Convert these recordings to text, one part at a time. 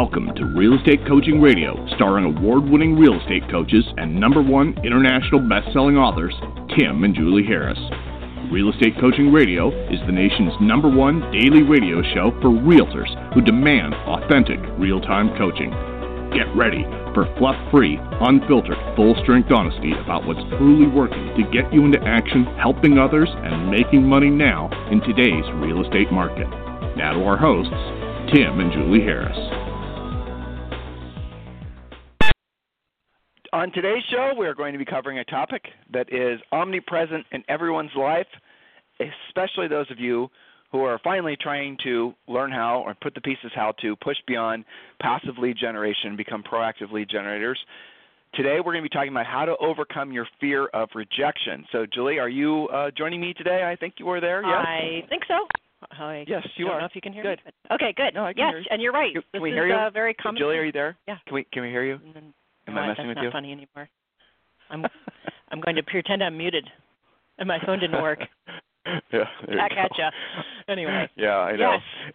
Welcome to Real Estate Coaching Radio, starring award-winning real estate coaches and #1 international best-selling authors, Tim and Julie Harris. Real Estate Coaching Radio is the nation's #1 daily radio show for realtors who demand authentic, real-time coaching. Get ready for fluff-free, unfiltered, full-strength honesty about what's truly working to get you into action, helping others, and making money now in today's real estate market. Now to our hosts, Tim and Julie Harris. On today's show, we're going to be covering a topic that is omnipresent in everyone's life, especially those of you who are finally trying to learn how or put the pieces how to push beyond passive lead generation and become proactive lead generators. Today, we're going to be talking about how to overcome your fear of rejection. So, Julie, are you joining me today? I think you were there, yes? I think so. Yes, you are. I don't know if you can hear good. me. Okay, good. No, I can hear you. And you're right. Can we hear you? Very common. Julie, are you there? Yeah. Can we hear you? Am I messing with you? That's not funny anymore. I'm going to pretend I'm muted, and my phone didn't work. Yeah. Back at you. Anyway. Yeah, I know.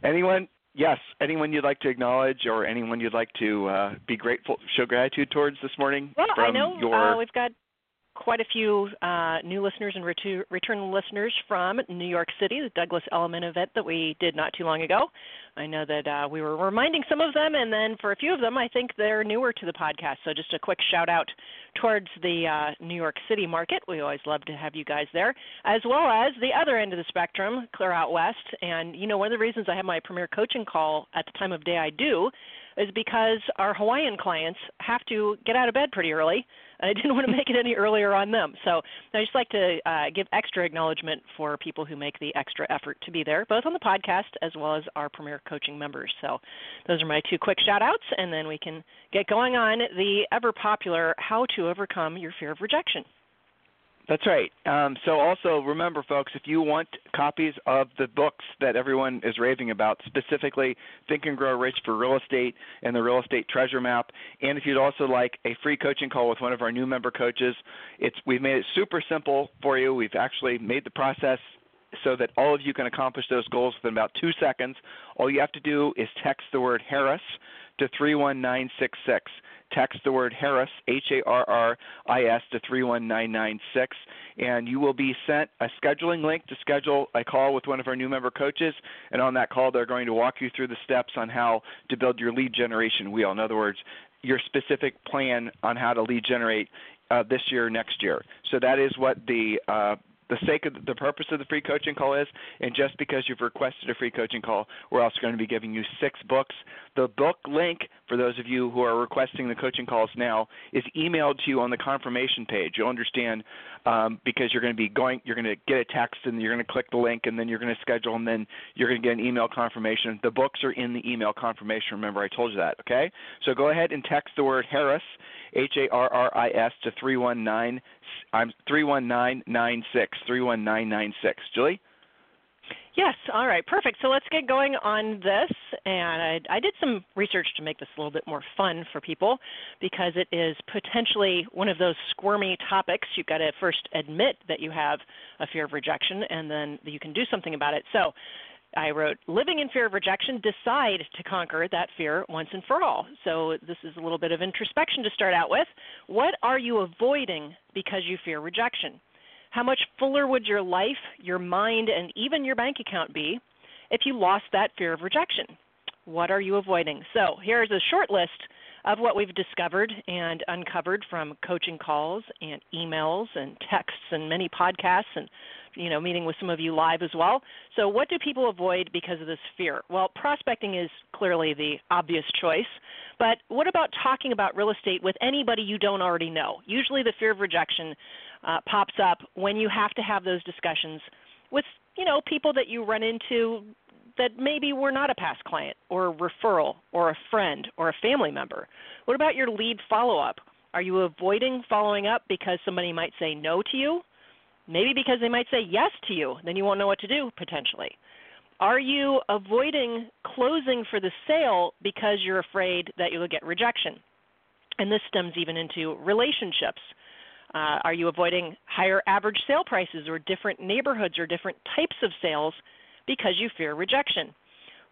Yes. Anyone you'd like to acknowledge or anyone you'd like to be grateful, show gratitude towards this morning? Well, I know we've got quite a few new listeners and return listeners from New York City, the Douglas Elliman event that we did not too long ago. I know that we were reminding some of them, and then for a few of them, I think they're newer to the podcast. So just a quick shout-out towards the New York City market. We always love to have you guys there, as well as the other end of the spectrum, clear out west. And, you know, one of the reasons I have my premier coaching call at the time of day I do is because our Hawaiian clients have to get out of bed pretty early, and I didn't want to make it any earlier on them. So I just like to give extra acknowledgement for people who make the extra effort to be there, both on the podcast as well as our Premier Coaching members. So those are my two quick shout-outs, and then we can get going on the ever-popular How to Overcome Your Fear of Rejection. That's right. So also remember, folks, if you want copies of the books that everyone is raving about, specifically Think and Grow Rich for Real Estate and the Real Estate Treasure Map, and if you'd also like a free coaching call with one of our new member coaches, we've made it super simple for you. We've actually made the process so that all of you can accomplish those goals within about 2 seconds. All you have to do is text the word Harris to 31966. Text the word Harris, Harris, to 31996, and you will be sent a scheduling link to schedule a call with one of our new member coaches, and on that call they're going to walk you through the steps on how to build your lead generation wheel. In other words, your specific plan on how to lead generate this year, next year. So that is what the sake of the purpose of the free coaching call is, and just because you've requested a free coaching call, we're also going to be giving you 6 books. The book link, for those of you who are requesting the coaching calls now, is emailed to you on the confirmation page. You'll understand because you're going to get a text, and you're going to click the link, and then you're going to schedule, and then you're going to get an email confirmation. The books are in the email confirmation. Remember, I told you that, okay? So go ahead and text the word Harris, Harris, to 31996. 31996. Julie? Yes. All right. Perfect. So let's get going on this. And I did some research to make this a little bit more fun for people because it is potentially one of those squirmy topics. You've got to first admit that you have a fear of rejection, and then you can do something about it. So I wrote, living in fear of rejection, decide to conquer that fear once and for all. So this is a little bit of introspection to start out with. What are you avoiding because you fear rejection? How much fuller would your life, your mind, and even your bank account be if you lost that fear of rejection? What are you avoiding? So here's a short list of what we've discovered and uncovered from coaching calls and emails and texts and many podcasts and meeting with some of you live as well. So what do people avoid because of this fear? Well, prospecting is clearly the obvious choice, but what about talking about real estate with anybody you don't already know? Usually the fear of rejection pops up when you have to have those discussions with, people that you run into that maybe were not a past client or a referral or a friend or a family member. What about your lead follow-up? Are you avoiding following up because somebody might say no to you? Maybe because they might say yes to you. Then you won't know what to do, potentially. Are you avoiding closing for the sale because you're afraid that you'll get rejection? And this stems even into relationships. Are you avoiding higher average sale prices or different neighborhoods or different types of sales because you fear rejection?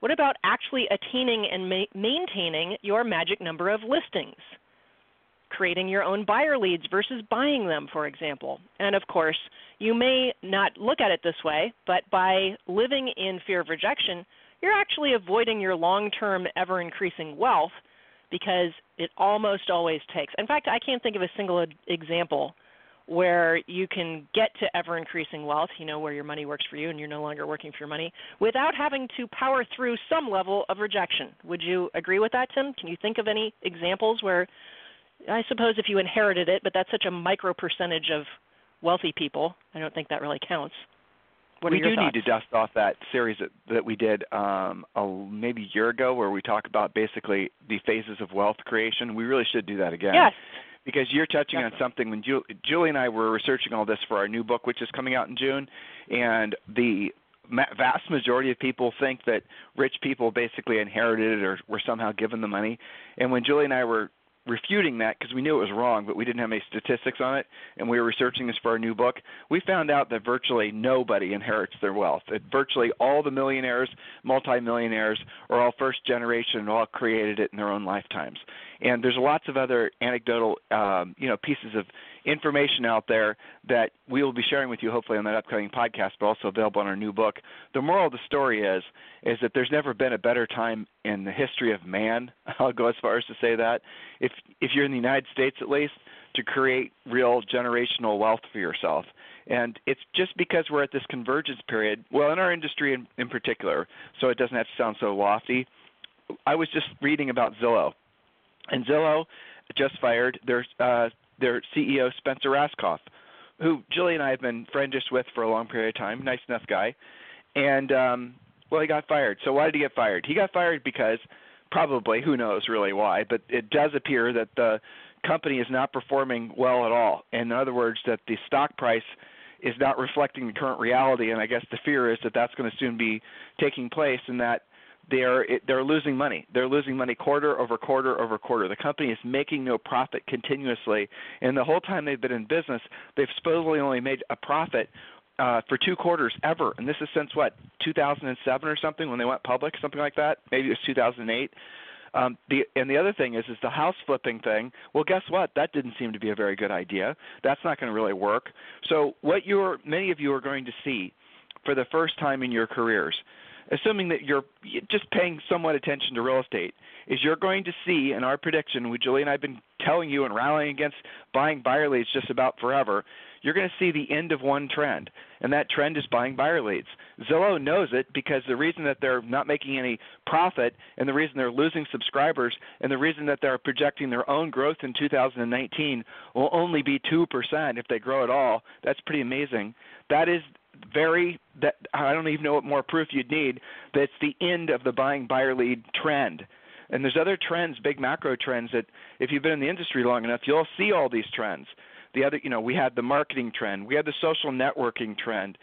What about actually attaining and maintaining your magic number of listings? Creating your own buyer leads versus buying them, for example. And of course, you may not look at it this way, but by living in fear of rejection, you're actually avoiding your long-term ever-increasing wealth because it almost always takes. In fact, I can't think of a single example where you can get to ever-increasing wealth, where your money works for you and you're no longer working for your money, without having to power through some level of rejection. Would you agree with that, Tim? Can you think of any examples where, I suppose if you inherited it, but that's such a micro percentage of wealthy people, I don't think that really counts. We do need to dust off that series that we did maybe a year ago where we talk about basically the phases of wealth creation. We really should do that again. Yes. Because you're touching on something. When Julie and I were researching all this for our new book, which is coming out in June, and the vast majority of people think that rich people basically inherited it or were somehow given the money. And when Julie and I were refuting that because we knew it was wrong, but we didn't have any statistics on it, and we were researching this for our new book, we found out that virtually nobody inherits their wealth. That virtually all the millionaires, multimillionaires, are all first generation and all created it in their own lifetimes. And there's lots of other anecdotal, pieces of information out there that we will be sharing with you hopefully on that upcoming podcast, but also available in our new book. The moral of the story is that there's never been a better time in the history of man, I'll go as far as to say that, if you're in the United States at least, to create real generational wealth for yourself. And it's just because we're at this convergence period, well, in our industry in particular, so it doesn't have to sound so lofty. I was just reading about Zillow, and Zillow just fired their CEO, Spencer Rascoff, who Julie and I have been friendish with for a long period of time, nice enough guy. And, he got fired. So why did he get fired? He got fired because probably, who knows really why, but it does appear that the company is not performing well at all. In other words, that the stock price is not reflecting the current reality, and I guess the fear is that that's going to soon be taking place and that they're losing money. They're losing money quarter over quarter over quarter. The company is making no profit continuously, and the whole time they've been in business, they've supposedly only made a profit for 2 quarters ever, and this is since, 2007 or something when they went public, something like that? Maybe it was 2008. The other thing is the house flipping thing. Well, guess what? That didn't seem to be a very good idea. That's not going to really work. So what many of you are going to see for the first time in your careers, assuming that you're just paying somewhat attention to real estate, is you're going to see, in our prediction, which Julie and I have been telling you and rallying against buying buyer leads just about forever, you're going to see the end of one trend, and that trend is buying buyer leads. Zillow knows it because the reason that they're not making any profit and the reason they're losing subscribers and the reason that they're projecting their own growth in 2019 will only be 2% if they grow at all. That's pretty amazing. That is I don't even know what more proof you'd need that it's the end of the buying buyer lead trend. And there's other trends, big macro trends, that if you've been in the industry long enough, you'll see all these trends. We had the marketing trend. We had the social networking trend.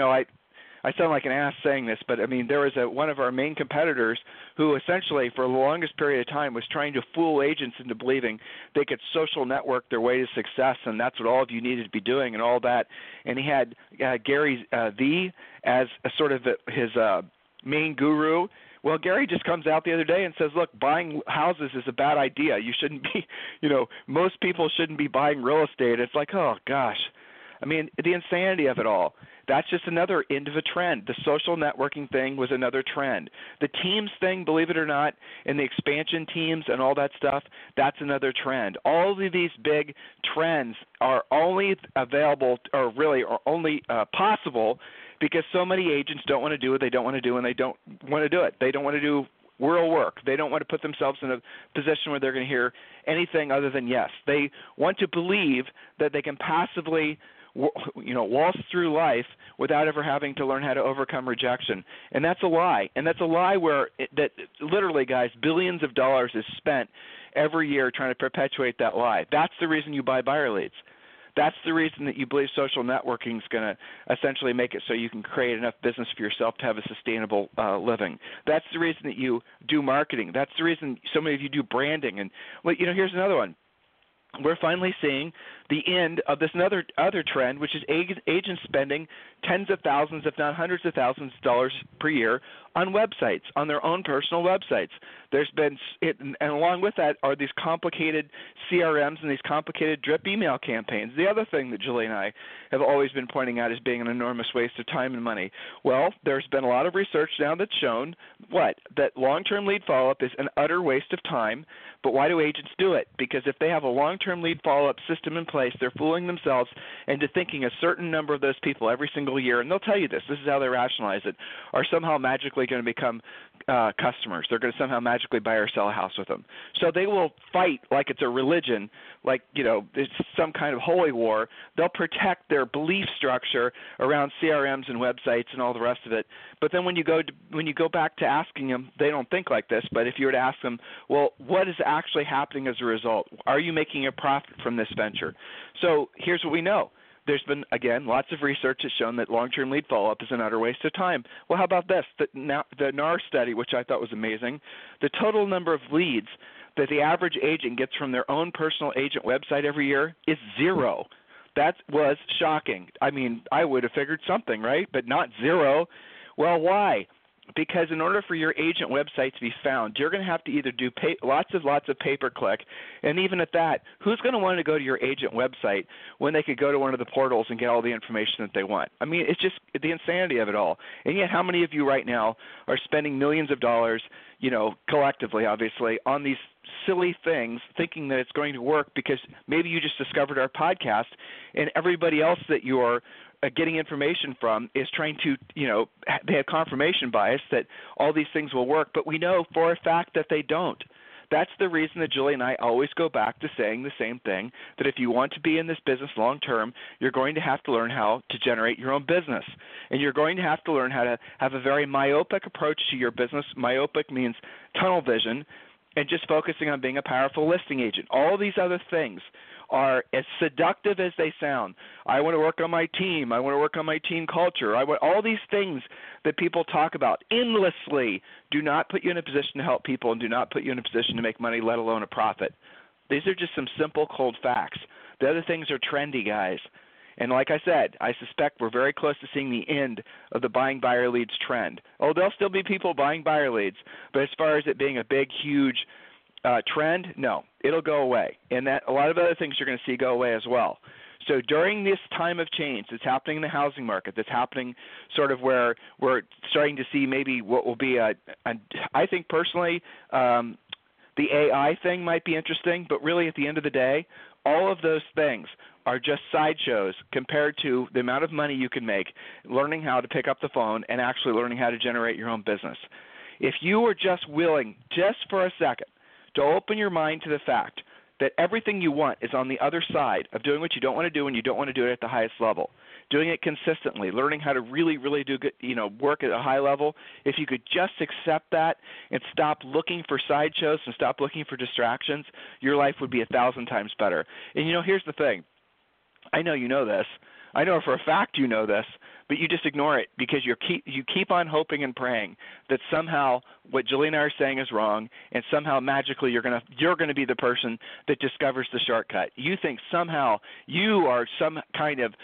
I sound like an ass saying this, but there was one of our main competitors who essentially for the longest period of time was trying to fool agents into believing they could social network their way to success, and that's what all of you needed to be doing and all that. And he had Gary Vee as a sort of his main guru. Well, Gary just comes out the other day and says, look, buying houses is a bad idea. You shouldn't be, most people shouldn't be buying real estate. It's like, oh, gosh. The insanity of it all. That's just another end of a trend. The social networking thing was another trend. The teams thing, believe it or not, and the expansion teams and all that stuff, that's another trend. All of these big trends are only available or really are only possible because so many agents don't want to do what they don't want to do, and they don't want to do it. They don't want to do real work. They don't want to put themselves in a position where they're going to hear anything other than yes. They want to believe that they can passively waltz through life without ever having to learn how to overcome rejection. And that's a lie. And that's a lie that literally, guys, billions of dollars is spent every year trying to perpetuate that lie. That's the reason you buy buyer leads. That's the reason that you believe social networking is going to essentially make it so you can create enough business for yourself to have a sustainable living. That's the reason that you do marketing. That's the reason so many of you do branding. And here's another one. We're finally seeing the end of this other trend, which is agents spending tens of thousands, if not hundreds of thousands of dollars per year on websites, on their own personal websites. There's been, and along with that are these complicated CRMs and these complicated drip email campaigns. The other thing that Julie and I have always been pointing out as being an enormous waste of time and money. Well, there's been a lot of research now that's shown that long-term lead follow-up is an utter waste of time. But why do agents do it? Because if they have a long-term lead follow-up system in place, they're fooling themselves into thinking a certain number of those people every single year, and they'll tell you this is how they rationalize it, are somehow magically going to become customers. They're going to somehow magically buy or sell a house with them. So they will fight like it's a religion, like, it's some kind of holy war. They'll protect their belief structure around CRMs and websites and all the rest of it. But then when you go back to asking them, they don't think like this. But if you were to ask them, well, what is actually happening as a result? Are you making a profit from this venture? So here's what we know. There's been, again, lots of research has shown that long-term lead follow-up is an utter waste of time. Well, how about this? The NAR study, which I thought was amazing, the total number of leads that the average agent gets from their own personal agent website every year is 0. That was shocking. I mean, I would have figured something, right? But not 0. Well, why? Because in order for your agent website to be found, you're going to have to either do lots of pay-per-click, and even at that, who's going to want to go to your agent website when they could go to one of the portals and get all the information that they want? I mean, it's just the insanity of it all. And yet, how many of you right now are spending millions of dollars, collectively, obviously, on these silly things, thinking that it's going to work because maybe you just discovered our podcast, and everybody else that you're getting information from is trying to, they have confirmation bias that all these things will work, but we know for a fact that they don't. That's the reason that Julie and I always go back to saying the same thing, that if you want to be in this business long term, you're going to have to learn how to generate your own business. And you're going to have to learn how to have a very myopic approach to your business. Myopic means tunnel vision, and just focusing on being a powerful listing agent. All these other things are as seductive as they sound. I want to work on my team. I want to work on my team culture. All these things that people talk about endlessly do not put you in a position to help people and do not put you in a position to make money, let alone a profit. These are just some simple, cold facts. The other things are trendy, guys. And like I said, I suspect we're very close to seeing the end of the buying buyer leads trend. Oh, there'll still be people buying buyer leads, but as far as it being a big, huge trend, no, it'll go away. And that a lot of other things you're going to see go away as well. So during this time of change that's happening in the housing market, that's happening sort of where we're starting to see maybe what will be I think personally, the AI thing might be interesting, but really at the end of the day, all of those things are just sideshows compared to the amount of money you can make learning how to pick up the phone and actually learning how to generate your own business. If you are just willing, just for a second, to open your mind to the fact that everything you want is on the other side of doing what you don't want to do and you don't want to do it at the highest level, doing it consistently, learning how to really, really do good, work at a high level, if you could just accept that and stop looking for sideshows and stop looking for distractions, your life would be 1,000 times better. And, here's the thing. I know you know this. I know for a fact you know this, but you just ignore it because you keep on hoping and praying that somehow what Julie and I are saying is wrong, and somehow magically you're going to be the person that discovers the shortcut. You think somehow you are some kind of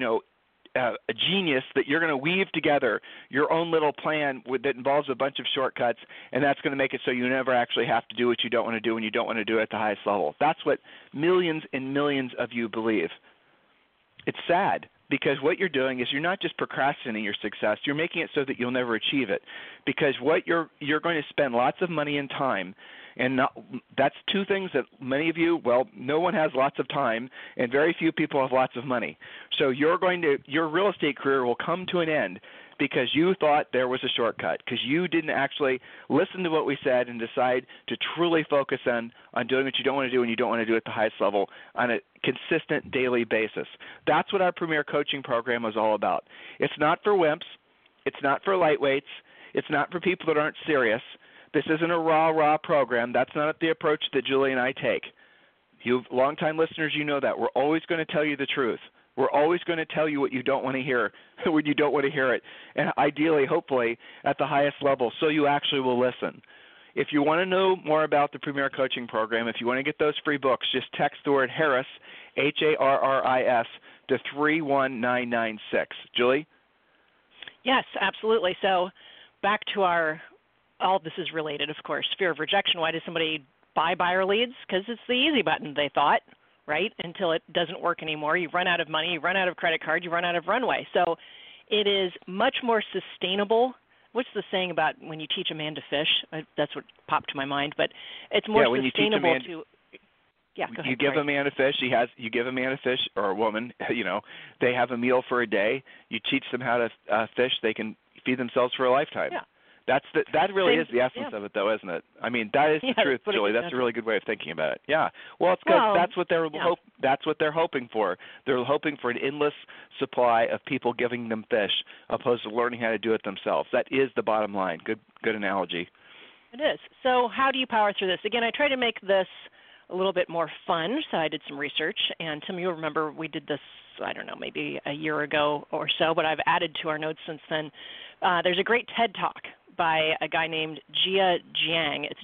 a genius that you're going to weave together your own little plan that involves a bunch of shortcuts, and that's going to make it so you never actually have to do what you don't want to do and you don't want to do it at the highest level. That's what millions and millions of you believe. It's sad because what you're doing is you're not just procrastinating your success, you're making it so that you'll never achieve it. Because what you're going to spend lots of money and time, and that's two things that many of you, no one has lots of time and very few people have lots of money. So your real estate career will come to an end because you thought there was a shortcut, because you didn't actually listen to what we said and decide to truly focus on doing what you don't want to do and you don't want to do at the highest level on a consistent daily basis. That's what our Premier Coaching Program is all about. It's not for wimps. It's not for lightweights. It's not for people that aren't serious. This isn't a rah-rah program. That's not the approach that Julie and I take. You longtime listeners, you know that. We're always going to tell you the truth. We're always going to tell you what you don't want to hear when you don't want to hear it, and ideally, hopefully, at the highest level, so you actually will listen. If you want to know more about the Premier Coaching Program, if you want to get those free books, just text the word Harris, Harris, to 31996. Julie? Yes, absolutely. So back to all this is related, of course, fear of rejection. Why does somebody buy buyer leads? Because it's the easy button, they thought, right? Until it doesn't work anymore. You run out of money, you run out of credit card, you run out of runway. So it is much more sustainable. What's the saying about when you teach a man to fish? That's what popped to my mind. But it's more sustainable to. Yeah, go ahead. You give a man a fish. You give a man a fish or a woman. They have a meal for a day. You teach them how to fish. They can feed themselves for a lifetime. Yeah. That really is the essence of it, though, isn't it? I mean, that is the truth, Julie. That's a really good way of thinking about it. Yeah. Well, it's good. That's what they're hoping for. They're hoping for an endless supply of people giving them fish, opposed to learning how to do it themselves. That is the bottom line. Good analogy. It is. So, how do you power through this? Again, I try to make this a little bit more fun, so I did some research. And Tim, you'll remember we did this, I don't know, maybe a year ago or so, but I've added to our notes since then. There's a great TED Talk by a guy named Jia Jiang. It's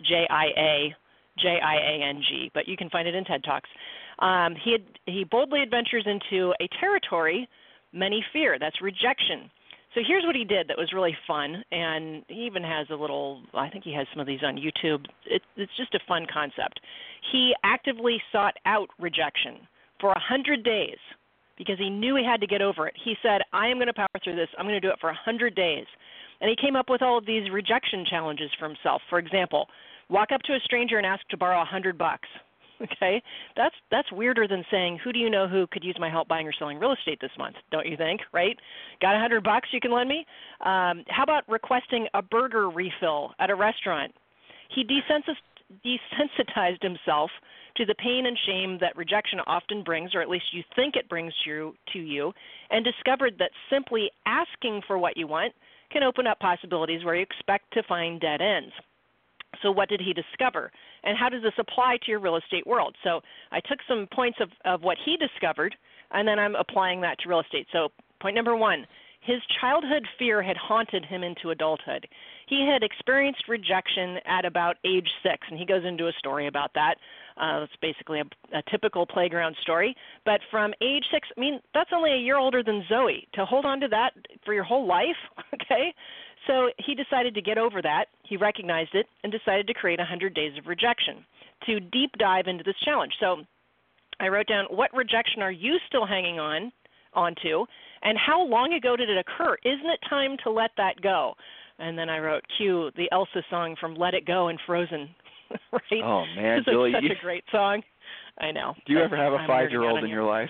Jiang, but you can find it in TED Talks. He boldly adventures into a territory many fear. That's rejection. So here's what he did that was really fun, and he even has I think he has some of these on YouTube. It's just a fun concept. He actively sought out rejection for 100 days because he knew he had to get over it. He said, I am going to power through this. I'm going to do it for 100 days. And he came up with all of these rejection challenges for himself. For example, walk up to a stranger and ask to borrow $100. Okay, that's weirder than saying, who do you know who could use my help buying or selling real estate this month? Don't you think? Right? Got $100 you can lend me? How about requesting a burger refill at a restaurant? He desensitized himself to the pain and shame that rejection often brings, or at least you think it brings to you, and discovered that simply asking for what you want can open up possibilities where you expect to find dead ends. So what did he discover? And how does this apply to your real estate world? So I took some points of what he discovered, and then I'm applying that to real estate. So point number one, his childhood fear had haunted him into adulthood. He had experienced rejection at about age 6, and he goes into a story about that. It's basically a typical playground story. But from age 6, I mean, that's only a year older than Zoe. To hold on to that for your whole life, okay? So he decided to get over that. He recognized it and decided to create 100 days of rejection to deep dive into this challenge. So I wrote down, what rejection are you still hanging onto, and how long ago did it occur? Isn't it time to let that go? And then I wrote, cue the Elsa song from Let It Go and Frozen. Right? Oh, man, Julie. It's such a great song. I know. Do you ever have a 5-year-old in your life?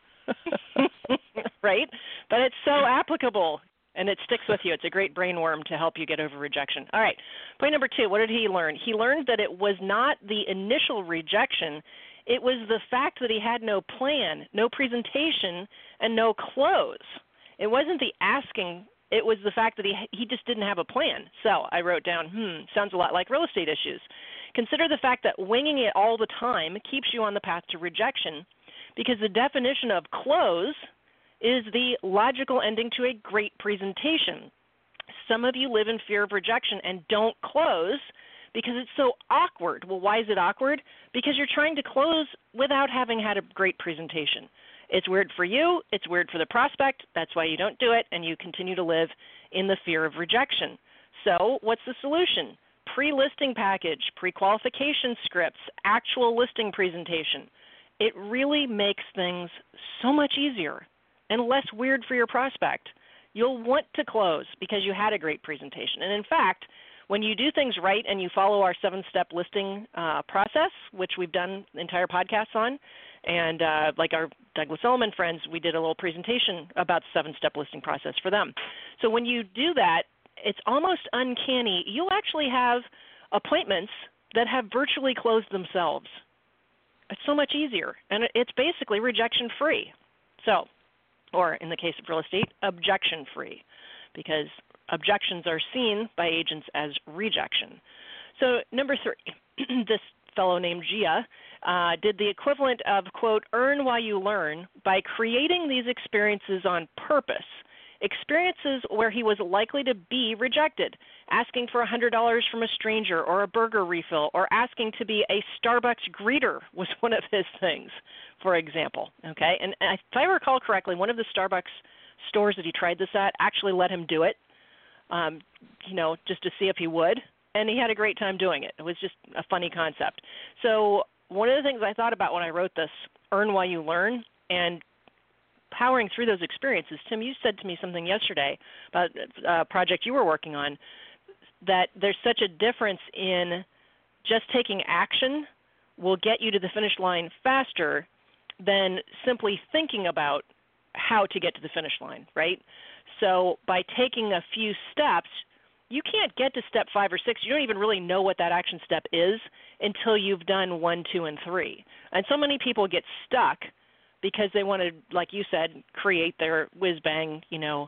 Right? But it's so applicable, and it sticks with you. It's a great brain worm to help you get over rejection. All right. Point number 2, what did he learn? He learned that it was not the initial rejection. It was the fact that he had no plan, no presentation, and no close. It wasn't the asking. It was the fact that he just didn't have a plan. So I wrote down, sounds a lot like real estate issues. Consider the fact that winging it all the time keeps you on the path to rejection, because the definition of close is the logical ending to a great presentation. Some of you live in fear of rejection and don't close because it's so awkward. Well, why is it awkward? Because you're trying to close without having had a great presentation. It's weird for you. It's weird for the prospect. That's why you don't do it, and you continue to live in the fear of rejection. So what's the solution? Pre-listing package, pre-qualification scripts, actual listing presentation. It really makes things so much easier and less weird for your prospect. You'll want to close because you had a great presentation. And in fact, when you do things right and you follow our 7-step listing process, which we've done entire podcasts on, and like our Douglas Elliman friends, we did a little presentation about the 7-step listing process for them. So when you do that, it's almost uncanny. You'll actually have appointments that have virtually closed themselves. It's so much easier, and it's basically rejection-free. So, or in the case of real estate, objection-free, because objections are seen by agents as rejection. So number 3, this fellow named Jia did the equivalent of, quote, earn while you learn by creating these experiences on purpose, experiences where he was likely to be rejected. Asking for $100 from a stranger or a burger refill or asking to be a Starbucks greeter was one of his things, for example. Okay, and if I recall correctly, one of the Starbucks stores that he tried this at actually let him do it. just to see if he would. And he had a great time doing it. It was just a funny concept. So one of the things I thought about when I wrote this, Earn While You Learn, and powering through those experiences, Tim, you said to me something yesterday about a project you were working on, that there's such a difference in just taking action will get you to the finish line faster than simply thinking about how to get to the finish line, right? So by taking a few steps, you can't get to step 5 or 6. You don't even really know what that action step is until you've done 1, 2, and 3. And so many people get stuck because they want to, like you said, create their whiz-bang,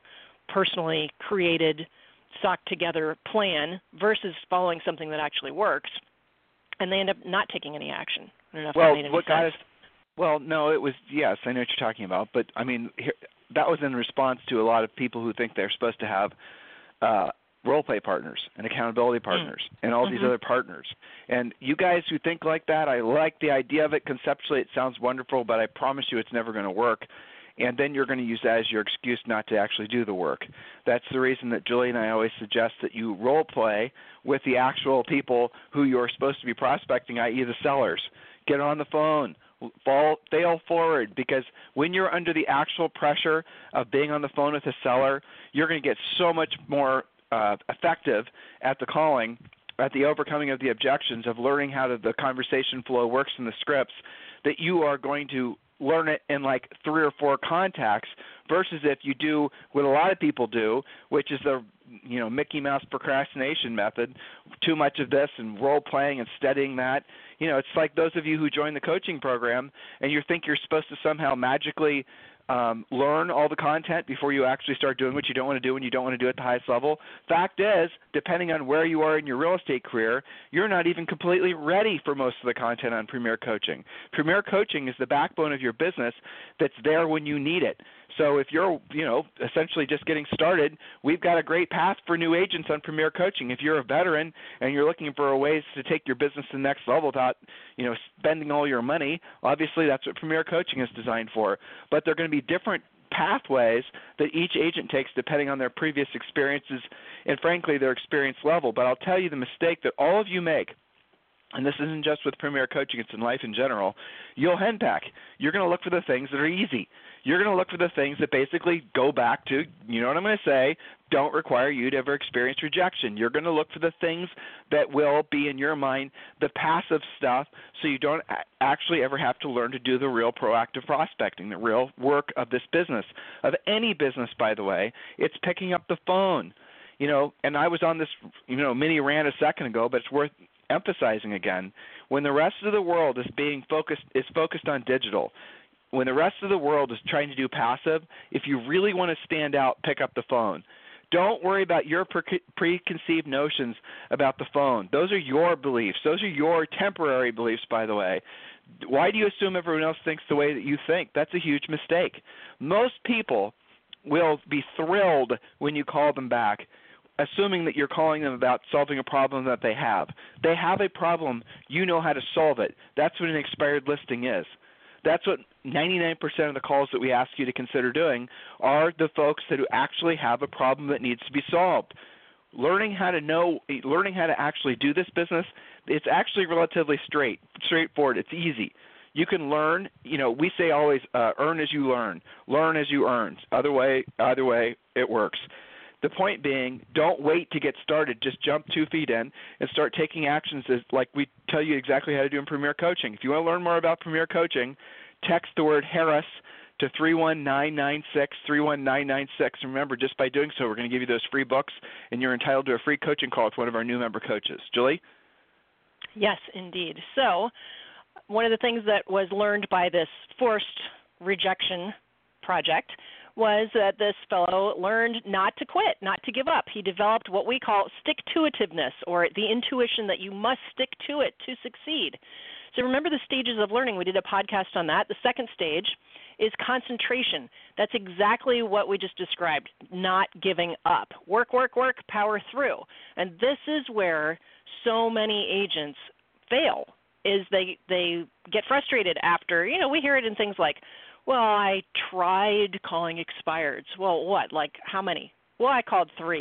personally created, socked-together plan versus following something that actually works, and they end up not taking any action. I don't know if that made any sense. Well, no, it was, yes, I know what you're talking about, but, I mean, that was in response to a lot of people who think they're supposed to have role-play partners and accountability partners and all these other partners. And you guys who think like that, I like the idea of it. Conceptually, it sounds wonderful, but I promise you it's never going to work. And then you're going to use that as your excuse not to actually do the work. That's the reason that Julie and I always suggest that you role-play with the actual people who you're supposed to be prospecting, i.e. the sellers. Get on the phone. Fail forward, because when you're under the actual pressure of being on the phone with a seller, you're going to get so much more effective at the calling, at the overcoming of the objections, of learning how the conversation flow works in the scripts, that you are going to learn it in like 3 or 4 contacts, versus if you do what a lot of people do, which is the Mickey Mouse procrastination method, too much of this and role playing and studying that. It's like those of you who join the coaching program and you think you're supposed to somehow magically learn all the content before you actually start doing what you don't want to do, and you don't want to do it at the highest level. Fact is, depending on where you are in your real estate career, you're not even completely ready for most of the content on Premier Coaching. Premier Coaching is the backbone of your business that's there when you need it. So if you're, essentially just getting started, we've got a great path for new agents on Premier Coaching. If you're a veteran and you're looking for ways to take your business to the next level without, spending all your money, obviously that's what Premier Coaching is designed for. But they're going to be different pathways that each agent takes depending on their previous experiences and, frankly, their experience level. But I'll tell you the mistake that all of you make, and this isn't just with Premier Coaching, it's in life in general, you'll henpeck. You're going to look for the things that are easy. You're going to look for the things that basically go back to, you know what I'm going to say, don't require you to ever experience rejection. You're going to look for the things that will be, in your mind, the passive stuff, so you don't actually ever have to learn to do the real proactive prospecting, the real work of this business, of any business, by the way. It's picking up the phone. And I was on this, mini rant a second ago, but it's worth emphasizing again. When the rest of the world is focused on digital, when the rest of the world is trying to do passive, if you really want to stand out, pick up the phone. Don't worry about your preconceived notions about the phone. Those are your beliefs. Those are your temporary beliefs, by the way. Why do you assume everyone else thinks the way that you think? That's a huge mistake. Most people will be thrilled when you call them back, assuming that you're calling them about solving a problem that they have. They have a problem. You know how to solve it. That's what an expired listing is. That's what 99% of the calls that we ask you to consider doing are the folks that who actually have a problem that needs to be solved. Learning how to actually do this business, it's actually relatively straightforward. It's easy. You can learn, we say always, earn as you learn as you earn. Either way, it works. The point being, don't wait to get started. Just jump 2 feet in and start taking actions like we tell you exactly how to do in Premier Coaching. If you want to learn more about Premier Coaching, text the word Harris to 31996, 31996. Remember, just by doing so, we're going to give you those free books, and you're entitled to a free coaching call with one of our new member coaches. Julie? Yes, indeed. So one of the things that was learned by this forced rejection project was that this fellow learned not to quit, not to give up. He developed what we call stick-to-itiveness, or the intuition that you must stick to it to succeed. So remember the stages of learning. We did a podcast on that. The second stage is concentration. That's exactly what we just described, not giving up. Work, work, work, power through. And this is where so many agents fail, is they get frustrated after, we hear it in things like, well, I tried calling expireds. Well, what? Like how many? Well, I called 3.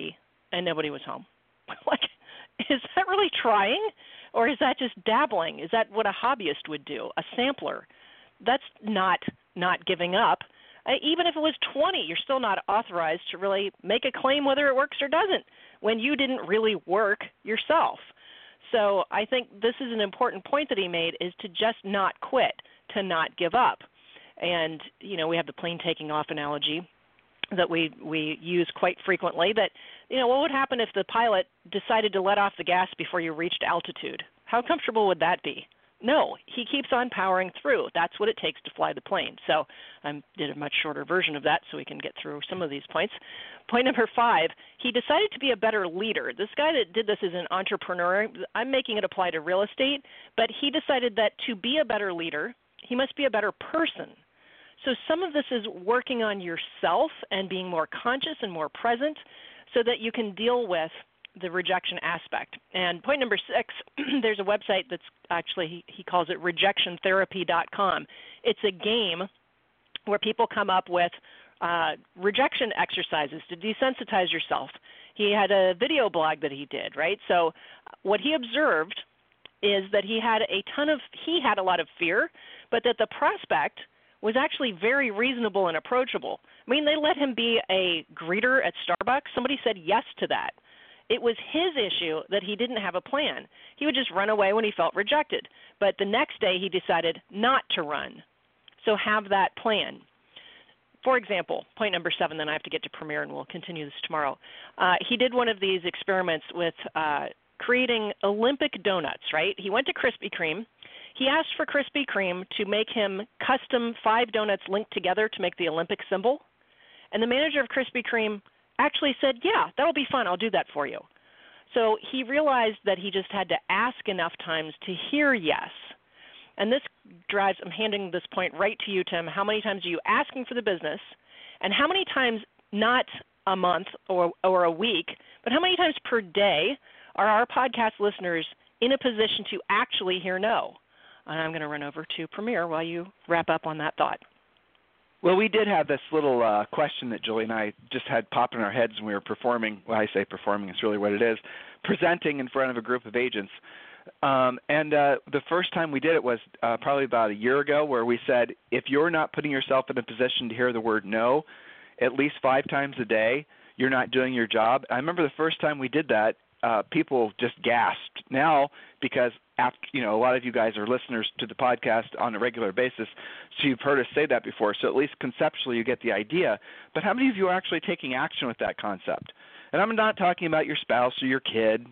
and nobody was home. Like, is that really trying, or is that just dabbling? Is that what a hobbyist would do, a sampler? That's not giving up. Even if it was 20, you're still not authorized to really make a claim whether it works or doesn't when you didn't really work yourself. So I think this is an important point that he made, is to just not quit, to not give up. And, we have the plane taking off analogy that we use quite frequently, that, what would happen if the pilot decided to let off the gas before you reached altitude? How comfortable would that be? No, he keeps on powering through. That's what it takes to fly the plane. So I did a much shorter version of that so we can get through some of these points. Point number 5, he decided to be a better leader. This guy that did this is an entrepreneur. I'm making it apply to real estate, but he decided that to be a better leader, he must be a better person. So some of this is working on yourself and being more conscious and more present so that you can deal with the rejection aspect. And point number 6, there's a website that's actually, he calls it rejectiontherapy.com. It's a game where people come up with rejection exercises to desensitize yourself. He had a video blog that he did, right? So what he observed is that he had a lot of fear, but that the prospect was actually very reasonable and approachable. I mean, they let him be a greeter at Starbucks. Somebody said yes to that. It was his issue that he didn't have a plan. He would just run away when he felt rejected. But the next day he decided not to run. So have that plan. For example, point number 7, then I have to get to Premier and we'll continue this tomorrow. He did one of these experiments with creating Olympic donuts, right? He went to Krispy Kreme. He asked for Krispy Kreme to make him custom 5 donuts linked together to make the Olympic symbol. And the manager of Krispy Kreme actually said, yeah, that'll be fun. I'll do that for you. So he realized that he just had to ask enough times to hear yes. And this drives, I'm handing this point right to you, Tim. How many times are you asking for the business? And how many times, not a month or a week, but how many times per day are our podcast listeners in a position to actually hear no? And I'm going to run over to Premier while you wrap up on that thought. Well, we did have this little question that Julie and I just had pop in our heads when we were performing. Well, I say performing, it's really what it is, presenting in front of a group of agents. The first time we did it was probably about a year ago, where we said, if you're not putting yourself in a position to hear the word no at least 5 times a day, you're not doing your job. I remember the first time we did that, people just gasped. Now, because a lot of you guys are listeners to the podcast on a regular basis, so you've heard us say that before. So at least conceptually you get the idea. But how many of you are actually taking action with that concept? And I'm not talking about your spouse or your kid,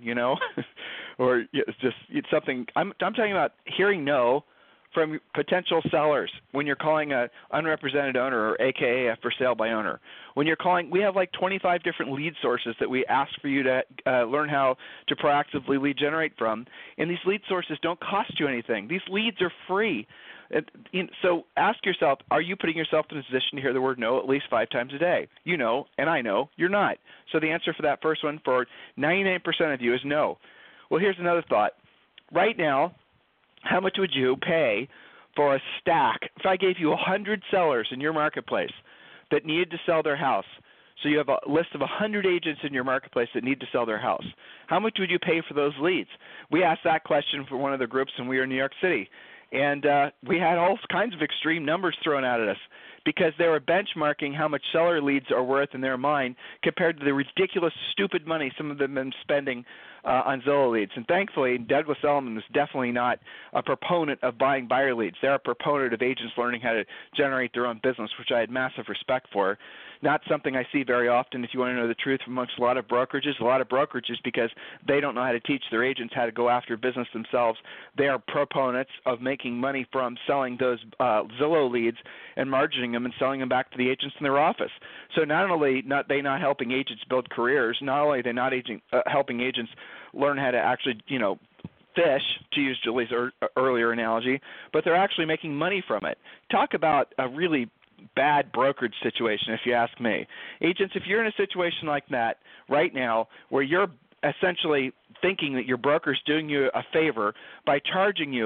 or it's something. I'm talking about hearing no from potential sellers when you're calling an unrepresented owner, or AKA a for sale by owner. When you're calling, we have like 25 different lead sources that we ask for you to learn how to proactively lead generate from. And these lead sources don't cost you anything. These leads are free. So ask yourself, are you putting yourself in a position to hear the word no at least 5 times a day? You know, and I know you're not. So the answer for that first one for 99% of you is no. Well, here's another thought. Right now, how much would you pay for a stack? If I gave you 100 sellers in your marketplace that needed to sell their house, so you have a list of 100 agents in your marketplace that need to sell their house, how much would you pay for those leads? We asked that question for one of the groups when we were in New York City, and we had all kinds of extreme numbers thrown out at us because they were benchmarking how much seller leads are worth in their mind compared to the ridiculous, stupid money some of them have been spending on Zillow leads. And thankfully, Douglas Elliman is definitely not a proponent of buying buyer leads. They're a proponent of agents learning how to generate their own business, which I had massive respect for. Not something I see very often, if you want to know the truth, amongst a lot of brokerages, because they don't know how to teach their agents how to go after business themselves. They are proponents of making money from selling those Zillow leads and margining them and selling them back to the agents in their office. So not only not helping agents build careers, not only are they not helping agents learn how to actually, fish, to use Julie's earlier analogy, but they're actually making money from it. Talk about a really bad brokerage situation, if you ask me. Agents, if you're in a situation like that right now where you're essentially thinking that your broker's doing you a favor by charging you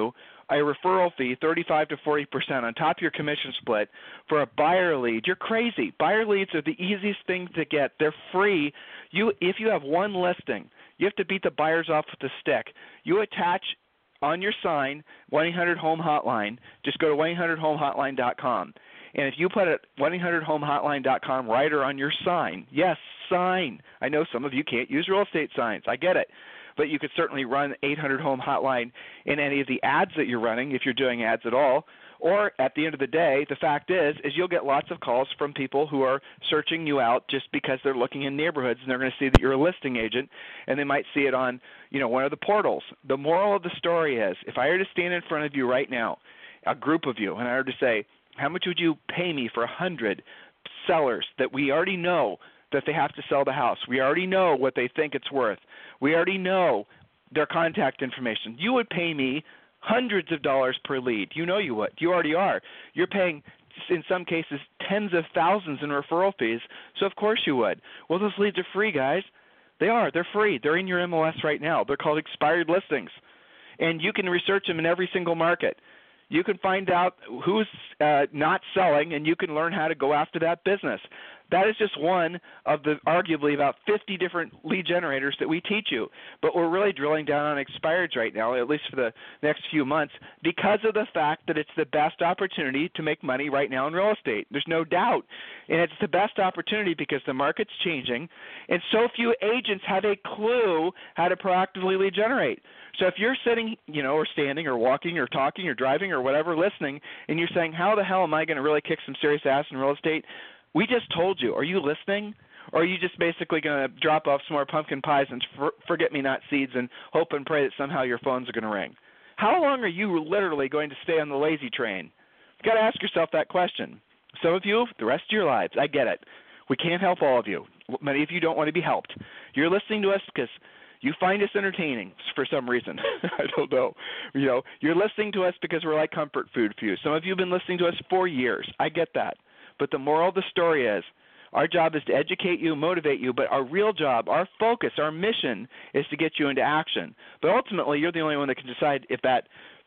a referral fee, 35 to 40% on top of your commission split for a buyer lead. You're crazy. Buyer leads are the easiest thing to get. They're free. If you have one listing, you have to beat the buyers off with a stick. You attach on your sign 1-800-HOME hotline. Just go to 1-800-HOME-hotline.com. And if you put a 1-800-HOME-hotline.com writer on your sign, yes, sign. I know some of you can't use real estate signs. I get it. But you could certainly run 800-HOME hotline in any of the ads that you're running if you're doing ads at all. Or at the end of the day, the fact is you'll get lots of calls from people who are searching you out just because they're looking in neighborhoods and they're going to see that you're a listing agent, and they might see it on, one of the portals. The moral of the story is, if I were to stand in front of you right now, a group of you, and I were to say, how much would you pay me for 100 sellers that we already know that they have to sell the house? We already know what they think it's worth. We already know their contact information. You would pay me hundreds of dollars per lead. You know you would. You already are. You're paying, in some cases, tens of thousands in referral fees, so of course you would. Well, those leads are free, guys. They are. They're free. They're in your MLS right now. They're called expired listings, and you can research them in every single market. You can find out who's not selling, and you can learn how to go after that business. That is just one of the arguably about 50 different lead generators that we teach you. But we're really drilling down on expireds right now, at least for the next few months, because of the fact that it's the best opportunity to make money right now in real estate. There's no doubt. And it's the best opportunity because the market's changing, and so few agents have a clue how to proactively lead generate. So if you're sitting, or standing or walking or talking or driving or whatever, listening, and you're saying, how the hell am I going to really kick some serious ass in real estate? We just told you. Are you listening? Or are you just basically going to drop off some more pumpkin pies and forget-me-not seeds and hope and pray that somehow your phones are going to ring? How long are you literally going to stay on the lazy train? You've got to ask yourself that question. Some of you, the rest of your lives, I get it. We can't help all of you. Many of you don't want to be helped. You're listening to us because you find us entertaining for some reason. I don't know. You're listening to us because we're like comfort food for you. Some of you have been listening to us for years. I get that. But the moral of the story is our job is to educate you, motivate you, but our real job, our focus, our mission is to get you into action. But ultimately, you're the only one that can decide if that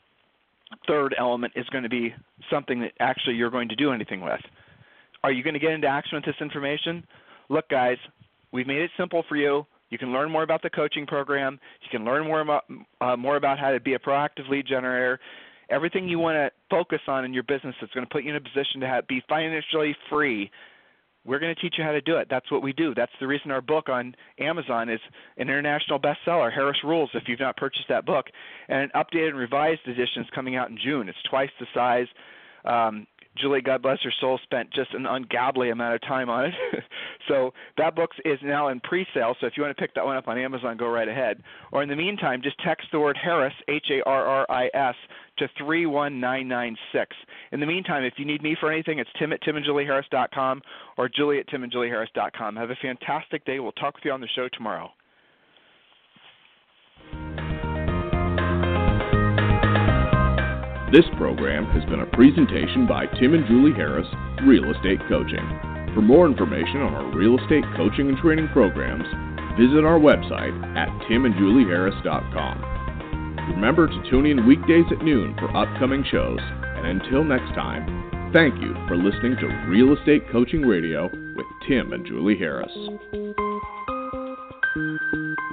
third element is going to be something that actually you're going to do anything with. Are you going to get into action with this information? Look, guys, we've made it simple for you. You can learn more about the coaching program. You can learn more about how to be a proactive lead generator. Everything you want to focus on in your business that's going to put you in a position to be financially free, we're going to teach you how to do it. That's what we do. That's the reason our book on Amazon is an international bestseller, Harris Rules, if you've not purchased that book. And an updated and revised edition is coming out in June. It's twice the size. Julie, God bless her soul, spent just an ungodly amount of time on it. So that book is now in pre-sale, so if you want to pick that one up on Amazon, go right ahead. Or in the meantime, just text the word Harris, Harris, to 31996. In the meantime, if you need me for anything, it's tim@timandjulieharris.com or julie@timandjulieharris.com. Have a fantastic day. We'll talk with you on the show tomorrow. This program has been a presentation by Tim and Julie Harris, Real Estate Coaching. For more information on our real estate coaching and training programs, visit our website at timandjulieharris.com. Remember to tune in weekdays at noon for upcoming shows. And until next time, thank you for listening to Real Estate Coaching Radio with Tim and Julie Harris.